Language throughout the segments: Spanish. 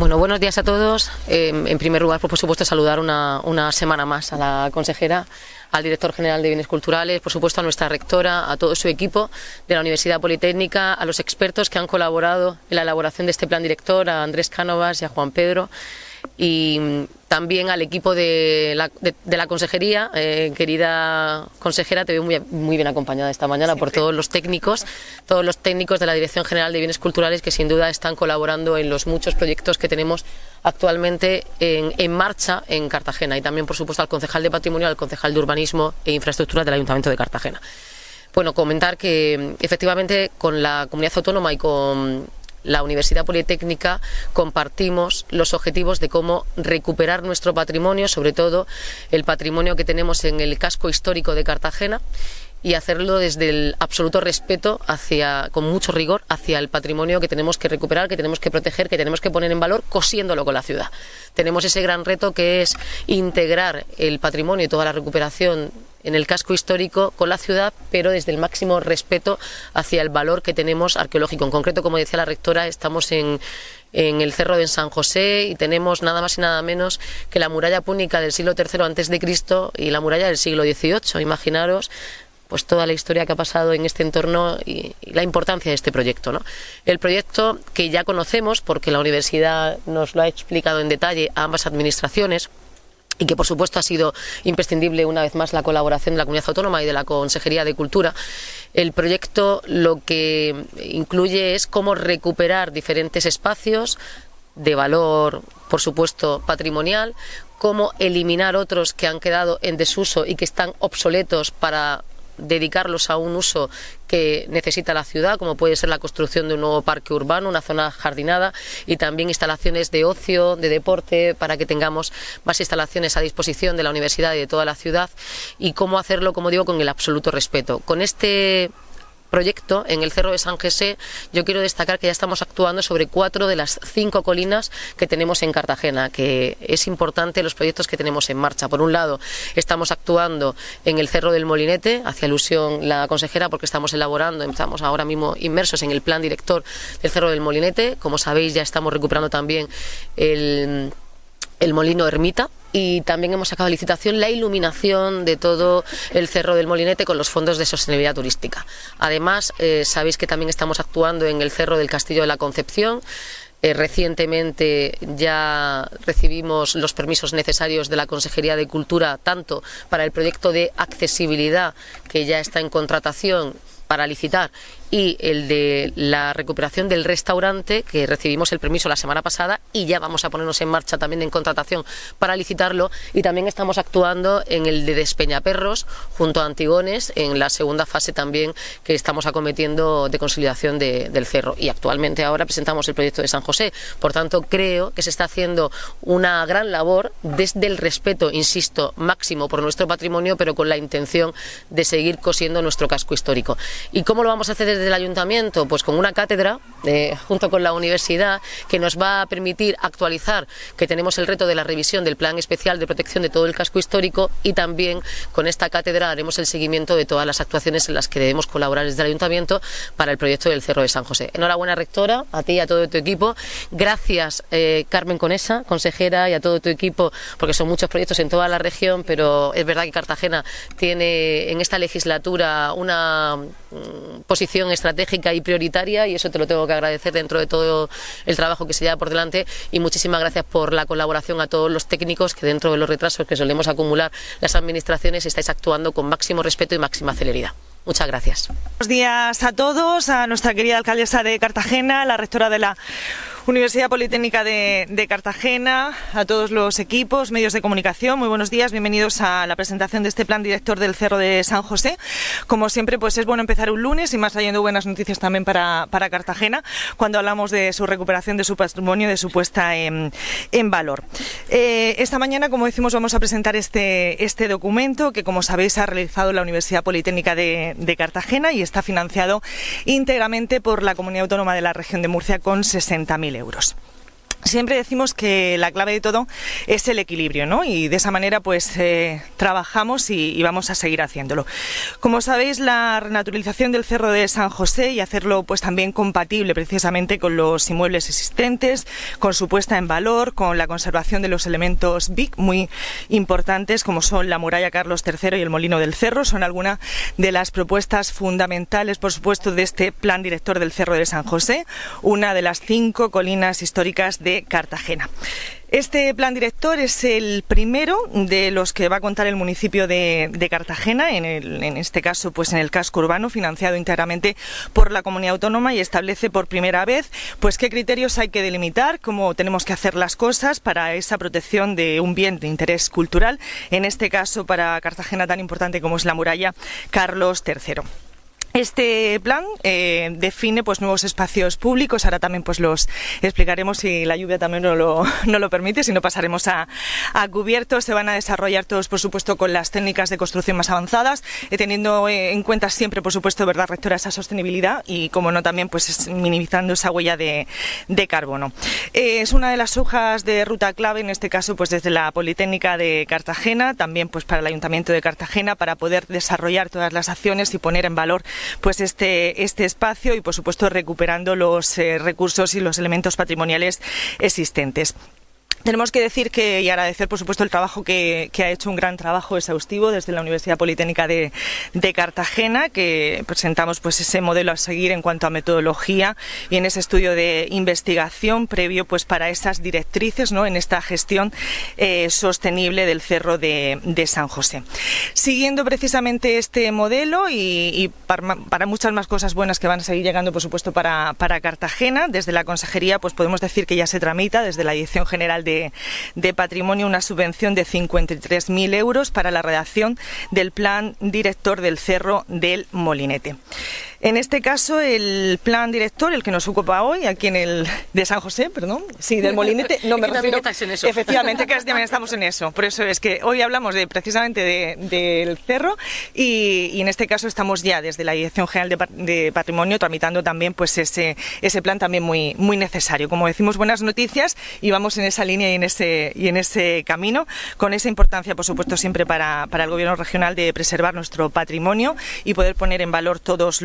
Bueno, buenos días a todos. En primer lugar, por supuesto, saludar una semana más a la consejera, al director general de Bienes Culturales, por supuesto a nuestra rectora, a todo su equipo de la Universidad Politécnica, a los expertos que han colaborado en la elaboración de este plan director, a Andrés Cánovas y a Juan Pedro, y también al equipo de la consejería. Querida consejera, te veo muy bien acompañada esta mañana siempre por todos los técnicos de la Dirección General de Bienes Culturales, que sin duda están colaborando en los muchos proyectos que tenemos actualmente en marcha en Cartagena, y también, por supuesto, al concejal de Patrimonio, al concejal de Urbanismo e Infraestructuras del Ayuntamiento de Cartagena. Bueno, comentar que efectivamente con la comunidad autónoma y con la Universidad Politécnica compartimos los objetivos de cómo recuperar nuestro patrimonio, sobre todo el patrimonio que tenemos en el casco histórico de Cartagena, y hacerlo desde el absoluto respeto, con mucho rigor, hacia el patrimonio que tenemos que recuperar, que tenemos que proteger, que tenemos que poner en valor, cosiéndolo con la ciudad. Tenemos ese gran reto que es integrar el patrimonio y toda la recuperación en el casco histórico con la ciudad, pero desde el máximo respeto hacia el valor que tenemos arqueológico. En concreto, como decía la rectora, estamos en el Cerro de San José y tenemos nada más y nada menos que la muralla púnica del siglo III a.C. y la muralla del siglo XVIII. Imaginaros pues toda la historia que ha pasado en este entorno y la importancia de este proyecto, ¿no? El proyecto que ya conocemos, porque la universidad nos lo ha explicado en detalle a ambas administraciones, y que por supuesto ha sido imprescindible una vez más la colaboración de la Comunidad Autónoma y de la Consejería de Cultura. El proyecto lo que incluye es cómo recuperar diferentes espacios de valor, por supuesto, patrimonial, cómo eliminar otros que han quedado en desuso y que están obsoletos para dedicarlos a un uso que necesita la ciudad, como puede ser la construcción de un nuevo parque urbano, una zona jardinada, y también instalaciones de ocio, de deporte, para que tengamos más instalaciones a disposición de la universidad y de toda la ciudad, y cómo hacerlo, como digo, con el absoluto respeto. Con este proyecto en el Cerro de San José, yo quiero destacar que ya estamos actuando sobre 4 de las 5 colinas que tenemos en Cartagena, que es importante los proyectos que tenemos en marcha. Por un lado, estamos actuando en el Cerro del Molinete, hace alusión la consejera, porque estamos ahora mismo inmersos en el plan director del Cerro del Molinete. Como sabéis, ya estamos recuperando también el Molino Ermita, y también hemos sacado a licitación la iluminación de todo el Cerro del Molinete con los fondos de sostenibilidad turística. Además, sabéis que también estamos actuando en el Cerro del Castillo de la Concepción. Recientemente ya recibimos los permisos necesarios de la Consejería de Cultura, tanto para el proyecto de accesibilidad, que ya está en contratación para licitar, y el de la recuperación del restaurante, que recibimos el permiso la semana pasada y ya vamos a ponernos en marcha también en contratación para licitarlo. Y también estamos actuando en el de Despeñaperros junto a Antigones, en la segunda fase también que estamos acometiendo de consolidación del cerro, y actualmente ahora presentamos el proyecto de San José. Por tanto, creo que se está haciendo una gran labor desde el respeto, insisto, máximo por nuestro patrimonio, pero con la intención de seguir cosiendo nuestro casco histórico. ¿Y cómo lo vamos a hacer desde el ayuntamiento? Pues con una cátedra junto con la universidad, que nos va a permitir actualizar, que tenemos el reto de la revisión del plan especial de protección de todo el casco histórico, y también con esta cátedra haremos el seguimiento de todas las actuaciones en las que debemos colaborar desde el ayuntamiento para el proyecto del Cerro de San José. Enhorabuena, rectora, a ti y a todo tu equipo. Gracias, Carmen Conesa, consejera, y a todo tu equipo, porque son muchos proyectos en toda la región, pero es verdad que Cartagena tiene en esta legislatura una posición estratégica y prioritaria, y eso te lo tengo que agradecer dentro de todo el trabajo que se lleva por delante. Y muchísimas gracias por la colaboración a todos los técnicos, que dentro de los retrasos que solemos acumular las administraciones estáis actuando con máximo respeto y máxima celeridad. Muchas gracias. Buenos días a todos, a nuestra querida alcaldesa de Cartagena, la rectora de la Universidad Politécnica de Cartagena, a todos los equipos, medios de comunicación. Muy buenos días, bienvenidos a la presentación de este plan director del Cerro de San José. Como siempre, pues es bueno empezar un lunes y más trayendo buenas noticias también para Cartagena, cuando hablamos de su recuperación, de su patrimonio, de su puesta en valor. Esta mañana, como decimos, vamos a presentar este documento que, como sabéis, ha realizado la Universidad Politécnica de Cartagena y está financiado íntegramente por la Comunidad Autónoma de la Región de Murcia con 60.000 euros. Siempre decimos que la clave de todo es el equilibrio, ¿no? Y de esa manera pues trabajamos y vamos a seguir haciéndolo. Como sabéis, la renaturalización del Cerro de San José y hacerlo pues también compatible precisamente con los inmuebles existentes, con su puesta en valor, con la conservación de los elementos BIC muy importantes como son la muralla Carlos III y el Molino del Cerro, son algunas de las propuestas fundamentales, por supuesto, de este plan director del Cerro de San José, una de las 5 colinas históricas de Cartagena. Este plan director es el primero de los que va a contar el municipio de Cartagena, en este caso pues en el casco urbano, financiado íntegramente por la comunidad autónoma, y establece por primera vez pues qué criterios hay que delimitar, cómo tenemos que hacer las cosas para esa protección de un bien de interés cultural, en este caso para Cartagena tan importante como es la muralla Carlos III. Este plan define pues nuevos espacios públicos, ahora también pues los explicaremos si la lluvia también no lo permite, si no pasaremos a cubierto. Se van a desarrollar todos, por supuesto, con las técnicas de construcción más avanzadas, teniendo en cuenta siempre, por supuesto, verdad rectora, esa sostenibilidad y, como no, también pues minimizando esa huella de carbono. Es una de las hojas de ruta clave, en este caso pues desde la Politécnica de Cartagena, también pues para el Ayuntamiento de Cartagena, para poder desarrollar todas las acciones y poner en valor pues este espacio y, por supuesto, recuperando los recursos y los elementos patrimoniales existentes. Tenemos que decir y agradecer, por supuesto, el trabajo que ha hecho, un gran trabajo exhaustivo desde la Universidad Politécnica de Cartagena, que presentamos pues ese modelo a seguir en cuanto a metodología y en ese estudio de investigación previo pues para esas directrices, ¿no?, en esta gestión sostenible del Cerro de San José. Siguiendo precisamente este modelo y para muchas más cosas buenas que van a seguir llegando, por supuesto, para Cartagena, desde la Consejería pues podemos decir que ya se tramita desde la Dirección General de Patrimonio una subvención de 53.000 euros para la redacción del plan director del Cerro del Molinete. En este caso, el plan director, el que nos ocupa hoy, aquí de San José, perdón, sí, del Molinete, no me refiero, en eso. Efectivamente, que también estamos en eso, por eso es que hoy hablamos precisamente del Cerro y en este caso estamos ya desde la Dirección General de Patrimonio tramitando también pues ese plan también muy, muy necesario. Como decimos, buenas noticias y vamos en esa línea y en ese camino, con esa importancia, por supuesto, siempre para el Gobierno regional de preservar nuestro patrimonio y poder poner en valor todos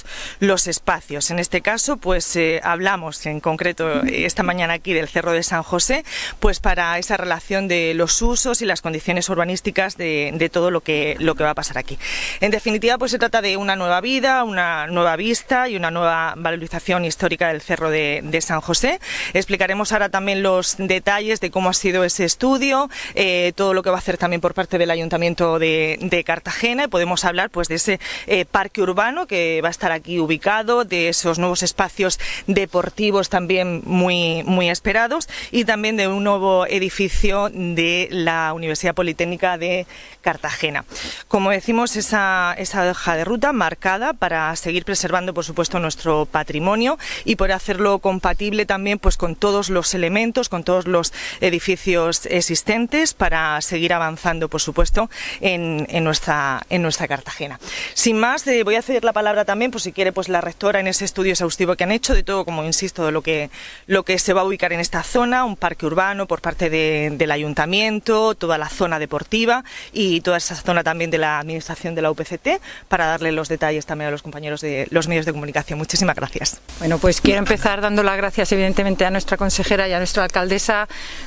los espacios. En este caso, pues hablamos en concreto esta mañana aquí del Cerro de San José, pues para esa relación de los usos y las condiciones urbanísticas de todo lo que va a pasar aquí. En definitiva, pues se trata de una nueva vida, una nueva vista y una nueva valorización histórica del Cerro de San José. Explicaremos ahora también los detalles de cómo ha sido ese estudio, todo lo que va a hacer también por parte del Ayuntamiento de Cartagena, y podemos hablar pues de ese parque urbano que va a estar aquí ubicado, de esos nuevos espacios deportivos también muy, muy esperados, y también de un nuevo edificio de la Universidad Politécnica de Cartagena. Como decimos, esa hoja de ruta marcada para seguir preservando, por supuesto, nuestro patrimonio y por hacerlo compatible también pues con todos los elementos, con todos los edificios existentes, para seguir avanzando, por supuesto, en nuestra Cartagena. Sin más, voy a ceder la palabra también, por si quiere, pues la rectora, en ese estudio exhaustivo que han hecho de todo, como insisto, de lo que se va a ubicar en esta zona, un parque urbano por parte del Ayuntamiento, toda la zona deportiva y toda esa zona también de la administración de la UPCT, para darle los detalles también a los compañeros de los medios de comunicación. Muchísimas gracias. Bueno, pues quiero empezar dando las gracias evidentemente a nuestra consejera y a nuestra alcaldesa,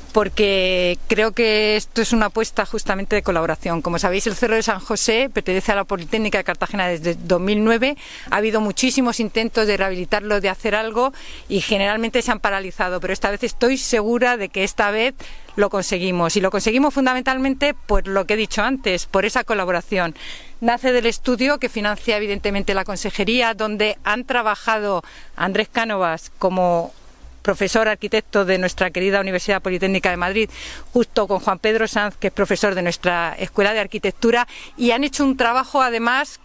porque creo que esto es una apuesta justamente de colaboración. Como sabéis, el Cerro de San José pertenece a la Politécnica de Cartagena desde 2009. Ha habido muchísimos intentos de rehabilitarlo, de hacer algo, y generalmente se han paralizado, pero esta vez estoy segura de que esta vez lo conseguimos, y lo conseguimos fundamentalmente por lo que he dicho antes, por esa colaboración. Nace del estudio que financia evidentemente la Consejería, donde han trabajado Andrés Cánovas como profesor arquitecto de nuestra querida Universidad Politécnica de Madrid, justo con Juan Pedro Sanz, que es profesor de nuestra Escuela de Arquitectura, y han hecho un trabajo además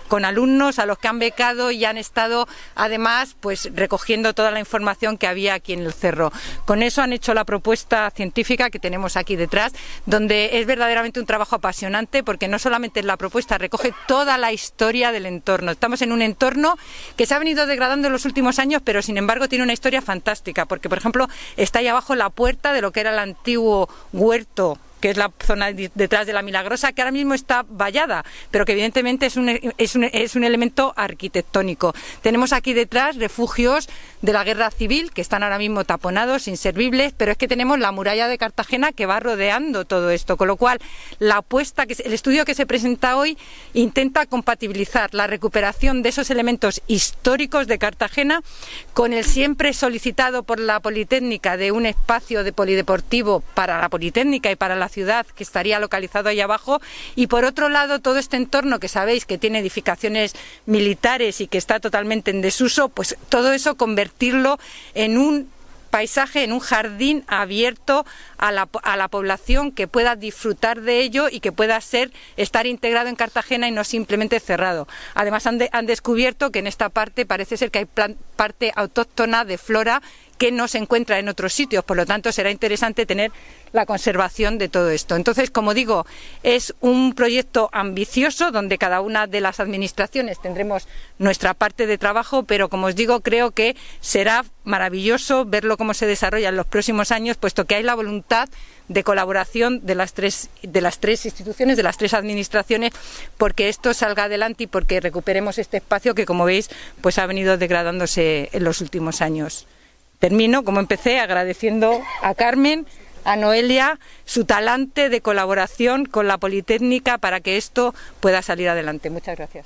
con alumnos a los que han becado y han estado además pues recogiendo toda la información que había aquí en el cerro. Con eso han hecho la propuesta científica que tenemos aquí detrás, donde es verdaderamente un trabajo apasionante, porque no solamente la propuesta recoge toda la historia del entorno. Estamos en un entorno que se ha venido degradando en los últimos años, pero sin embargo tiene una historia fantástica, porque por ejemplo está ahí abajo la puerta de lo que era el antiguo huerto, que es la zona detrás de la Milagrosa, que ahora mismo está vallada, pero que evidentemente es un elemento arquitectónico. Tenemos aquí detrás refugios de la guerra civil, que están ahora mismo taponados, inservibles, pero es que tenemos la muralla de Cartagena que va rodeando todo esto, con lo cual el estudio que se presenta hoy intenta compatibilizar la recuperación de esos elementos históricos de Cartagena con el siempre solicitado por la Politécnica de un espacio de polideportivo para la Politécnica y para la ciudad, que estaría localizado ahí abajo, y por otro lado todo este entorno que sabéis que tiene edificaciones militares y que está totalmente en desuso, pues todo eso convertirlo en un paisaje, en un jardín abierto a la población, que pueda disfrutar de ello y que pueda estar integrado en Cartagena y no simplemente cerrado. Además han descubierto que en esta parte parece ser que hay parte autóctona de flora que no se encuentra en otros sitios, por lo tanto será interesante tener la conservación de todo esto. Entonces, como digo, es un proyecto ambicioso donde cada una de las administraciones tendremos nuestra parte de trabajo, pero como os digo, creo que será maravilloso verlo cómo se desarrolla en los próximos años, puesto que hay la voluntad de colaboración de las tres instituciones, de las tres administraciones, porque esto salga adelante y porque recuperemos este espacio que, como veis, pues ha venido degradándose en los últimos años. Termino, como empecé, agradeciendo a Carmen, a Noelia, su talante de colaboración con la Politécnica para que esto pueda salir adelante. Muchas gracias.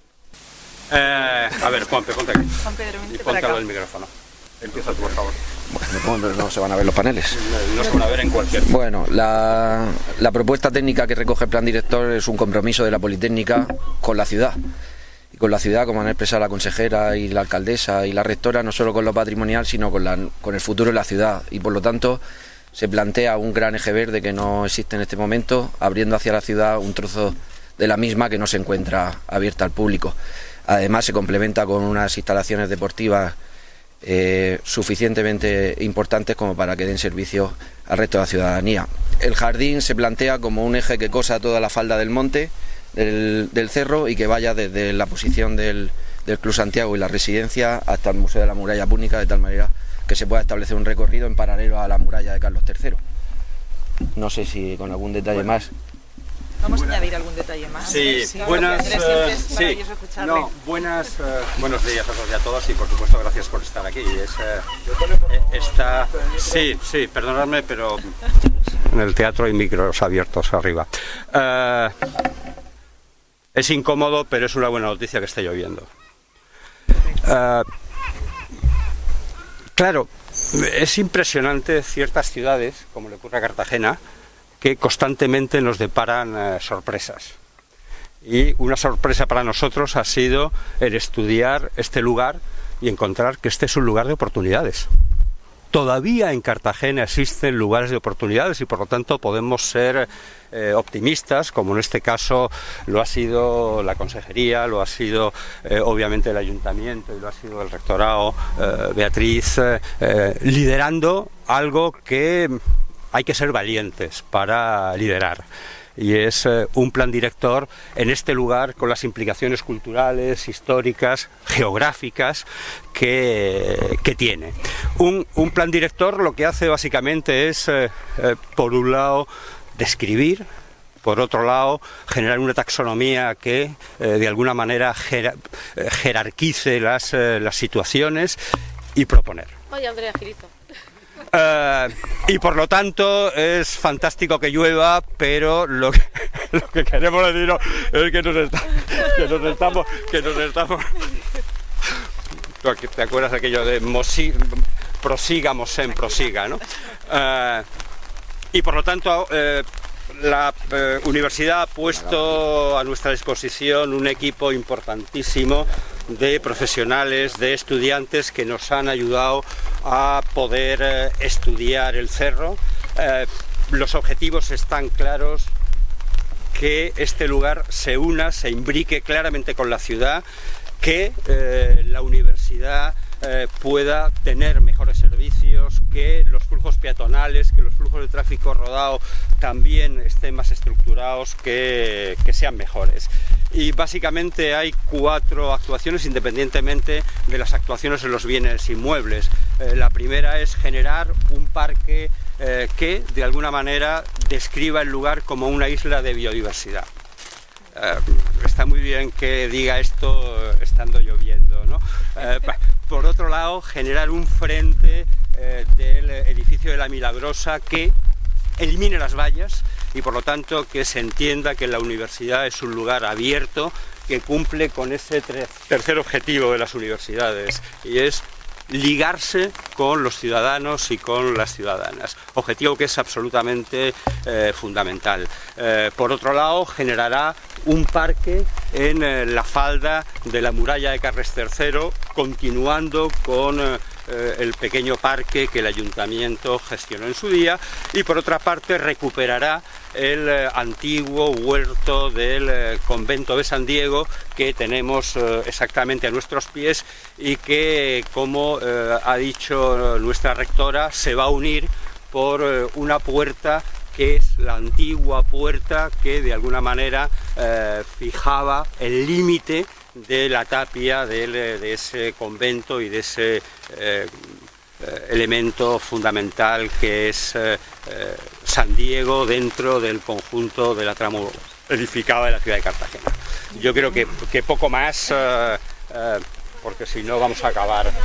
A ver, Juanpe, ponte aquí. Juan Pedro, y ponte al micrófono. Empieza tú, por favor. Bueno, no se van a ver los paneles. No se van a ver en cualquier... Bueno, la propuesta técnica que recoge el plan director es un compromiso de la Politécnica con la ciudad. Y con la ciudad, como han expresado la consejera y la alcaldesa y la rectora, no solo con lo patrimonial, sino con el futuro de la ciudad. Y por lo tanto se plantea un gran eje verde que no existe en este momento, abriendo hacia la ciudad un trozo de la misma que no se encuentra abierta al público. Además se complementa con unas instalaciones deportivas suficientemente importantes como para que den servicio al resto de la ciudadanía. El jardín se plantea como un eje que cosa toda la falda del monte, del cerro, y que vaya desde la posición del Club Santiago y la residencia hasta el Museo de la Muralla Púnica, de tal manera que se pueda establecer un recorrido en paralelo a la muralla de Carlos III. No sé si con algún detalle más. Vamos a añadir algún detalle más. Sí, buenos días a todos y a todas, y por supuesto gracias por estar aquí. Sí, perdonadme, pero en el teatro hay micros abiertos arriba. Es incómodo, pero es una buena noticia que esté lloviendo. Claro, es impresionante ciertas ciudades, como le ocurre a Cartagena, que constantemente nos deparan sorpresas. Y una sorpresa para nosotros ha sido el estudiar este lugar y encontrar que este es un lugar de oportunidades. Todavía en Cartagena existen lugares de oportunidades y por lo tanto podemos ser optimistas, como en este caso lo ha sido la consejería, lo ha sido obviamente el ayuntamiento y lo ha sido el rectorado, Beatriz, liderando algo que hay que ser valientes para liderar. Y es un plan director en este lugar con las implicaciones culturales, históricas, geográficas que tiene. Un plan director lo que hace básicamente es, por un lado, describir, por otro lado, generar una taxonomía que de alguna manera jerarquice las situaciones y proponer. Oye, Andrea Girizo. Y por lo tanto es fantástico que llueva, pero lo que queremos decir es que nos estamos ¿te acuerdas de aquello de prosigamos en prosiga, ¿no? Y por lo tanto la universidad ha puesto a nuestra disposición un equipo importantísimo de profesionales, de estudiantes que nos han ayudado a poder estudiar el cerro. Los objetivos están claros. que este lugar se una, se imbrique claramente con la ciudad, que la universidad pueda tener mejores servicios, que los flujos peatonales, que los flujos de tráfico rodado también estén más estructurados, que sean mejores. Y básicamente hay 4 actuaciones independientemente de las actuaciones en los bienes inmuebles. La primera es generar un parque que de alguna manera describa el lugar como una isla de biodiversidad. Está muy bien que diga esto estando lloviendo, ¿no? Por otro lado, generar un frente del edificio de la Milagrosa que elimine las vallas y por lo tanto que se entienda que la universidad es un lugar abierto que cumple con ese tercer objetivo de las universidades, y es ligarse con los ciudadanos y con las ciudadanas, objetivo que es absolutamente fundamental. Por otro lado, generará un parque en la falda de la muralla de Carles III, continuando con el pequeño parque que el ayuntamiento gestionó en su día, y por otra parte recuperará el antiguo huerto del convento de San Diego que tenemos exactamente a nuestros pies y que, como ha dicho nuestra rectora, se va a unir por una puerta que es la antigua puerta que de alguna manera fijaba el límite de la tapia de ese convento y de ese elemento fundamental que es San Diego dentro del conjunto de la trama edificada de la ciudad de Cartagena. Yo creo que poco más, porque si no vamos a acabar